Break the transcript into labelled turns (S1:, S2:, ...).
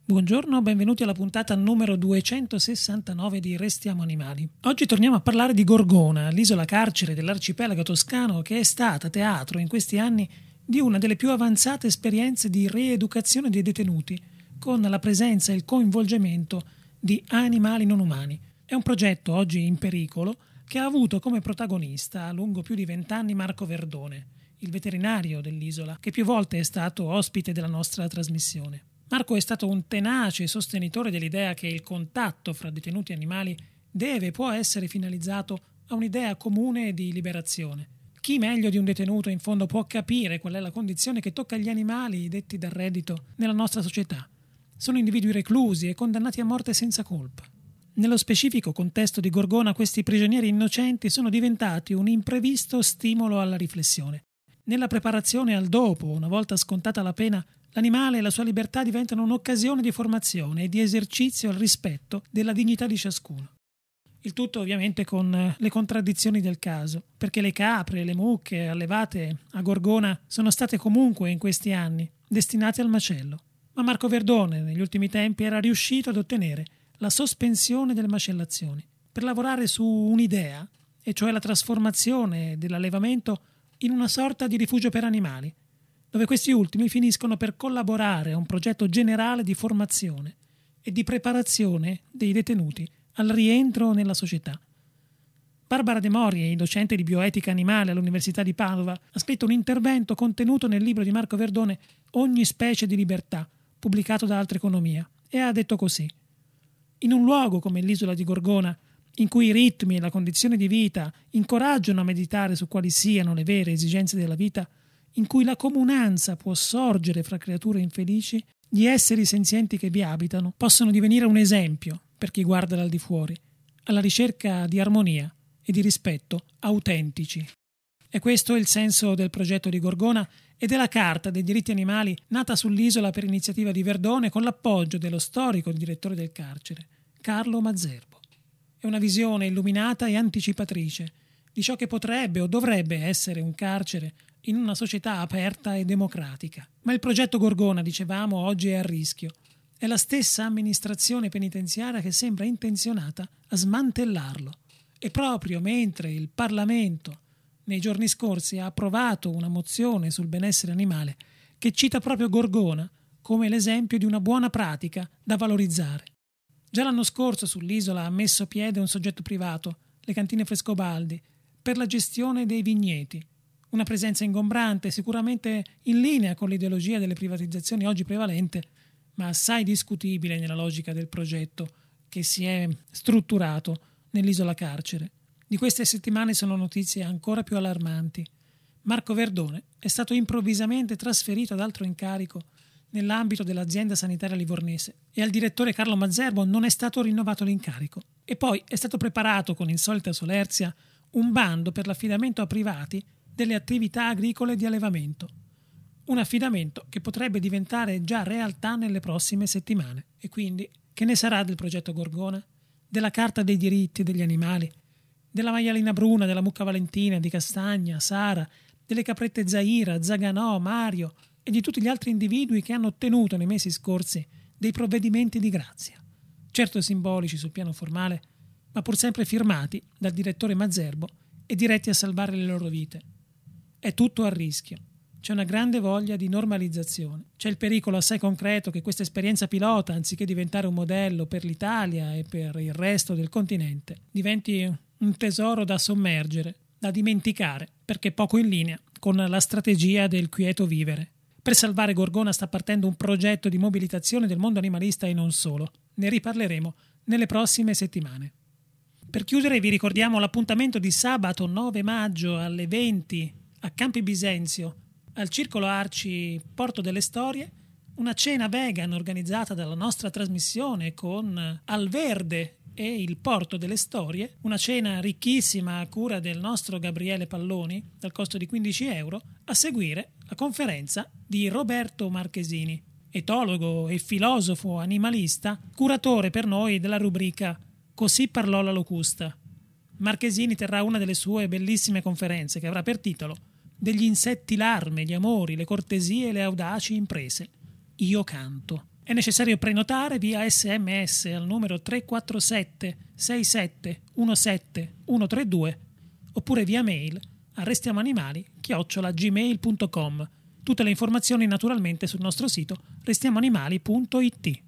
S1: Buongiorno, benvenuti alla puntata numero 269 di Restiamo Animali. Oggi torniamo a parlare di Gorgona, l'isola carcere dell'arcipelago toscano che è stata teatro in questi anni di una delle più avanzate esperienze di rieducazione dei detenuti, con la presenza e il coinvolgimento di animali non umani. È un progetto oggi in pericolo che ha avuto come protagonista a lungo più di 20 anni Marco Verdone, il veterinario dell'isola, che più volte è stato ospite della nostra trasmissione. Marco è stato un tenace sostenitore dell'idea che il contatto fra detenuti e animali deve e può essere finalizzato a un'idea comune di liberazione. Chi meglio di un detenuto in fondo può capire qual è la condizione che tocca gli animali detti dal reddito nella nostra società? Sono individui reclusi e condannati a morte senza colpa. Nello specifico contesto di Gorgona questi prigionieri innocenti sono diventati un imprevisto stimolo alla riflessione. Nella preparazione al dopo, una volta scontata la pena, l'animale e la sua libertà diventano un'occasione di formazione e di esercizio al rispetto della dignità di ciascuno. Il tutto ovviamente con le contraddizioni del caso, perché le capre e le mucche allevate a Gorgona sono state comunque in questi anni destinate al macello. Ma Marco Verdone negli ultimi tempi era riuscito ad ottenere la sospensione delle macellazioni per lavorare su un'idea, e cioè la trasformazione dell'allevamento in una sorta di rifugio per animali, dove questi ultimi finiscono per collaborare a un progetto generale di formazione e di preparazione dei detenuti al rientro nella società. Barbara De Morie, docente di bioetica animale all'Università di Padova, ha scritto un intervento contenuto nel libro di Marco Verdone Ogni specie di libertà, pubblicato da Altra Economia, e ha detto così: in un luogo come l'isola di Gorgona, in cui i ritmi e la condizione di vita incoraggiano a meditare su quali siano le vere esigenze della vita, in cui la comunanza può sorgere fra creature infelici, gli esseri senzienti che vi abitano possono divenire un esempio per chi guarda dal di fuori, alla ricerca di armonia e di rispetto autentici. E questo è il senso del progetto di Gorgona e della Carta dei diritti animali nata sull'isola per iniziativa di Verdone con l'appoggio dello storico direttore del carcere, Carlo Mazzerbo. È una visione illuminata e anticipatrice di ciò che potrebbe o dovrebbe essere un carcere in una società aperta e democratica. Ma il progetto Gorgona, dicevamo, oggi è a rischio. È la stessa amministrazione penitenziaria che sembra intenzionata a smantellarlo. E proprio mentre il Parlamento nei giorni scorsi ha approvato una mozione sul benessere animale che cita proprio Gorgona come l'esempio di una buona pratica da valorizzare. Già l'anno scorso sull'isola ha messo piede un soggetto privato, le Cantine Frescobaldi, per la gestione dei vigneti. Una presenza ingombrante, sicuramente in linea con l'ideologia delle privatizzazioni oggi prevalente, ma assai discutibile nella logica del progetto che si è strutturato nell'isola carcere. Di queste settimane sono notizie ancora più allarmanti. Marco Verdone è stato improvvisamente trasferito ad altro incarico nell'ambito dell'azienda sanitaria livornese e al direttore Carlo Mazzerbo non è stato rinnovato l'incarico. E poi è stato preparato con insolita solerzia un bando per l'affidamento a privati delle attività agricole di allevamento. Un affidamento che potrebbe diventare già realtà nelle prossime settimane. E quindi che ne sarà del progetto Gorgona? Della Carta dei diritti degli animali? Della maialina bruna, della mucca Valentina, di Castagna, Sara, delle caprette Zaira, Zaganò, Mario e di tutti gli altri individui che hanno ottenuto nei mesi scorsi dei provvedimenti di grazia, certo simbolici sul piano formale, ma pur sempre firmati dal direttore Mazzerbo e diretti a salvare le loro vite. È tutto a rischio. C'è una grande voglia di normalizzazione. C'è il pericolo assai concreto che questa esperienza pilota, anziché diventare un modello per l'Italia e per il resto del continente, diventi un tesoro da sommergere, da dimenticare, perché poco in linea con la strategia del quieto vivere. Per salvare Gorgona sta partendo un progetto di mobilitazione del mondo animalista e non solo. Ne riparleremo nelle prossime settimane. Per chiudere vi ricordiamo l'appuntamento di sabato 9 maggio alle 20 a Campi Bisenzio, al Circolo Arci Porto delle Storie, una cena vegan organizzata dalla nostra trasmissione con Alverde e il Porto delle Storie, una cena ricchissima a cura del nostro Gabriele Palloni, dal costo di €15, a seguire la conferenza di Roberto Marchesini, etologo e filosofo animalista, curatore per noi della rubrica Così parlò la locusta. Marchesini terrà una delle sue bellissime conferenze che avrà per titolo Degli insetti larme, gli amori, le cortesie e le audaci imprese. Io canto. È necessario prenotare via SMS al numero 347 67 17 132 oppure via mail a restiamoanimali@gmail.com. Tutte le informazioni naturalmente sul nostro sito restiamoanimali.it.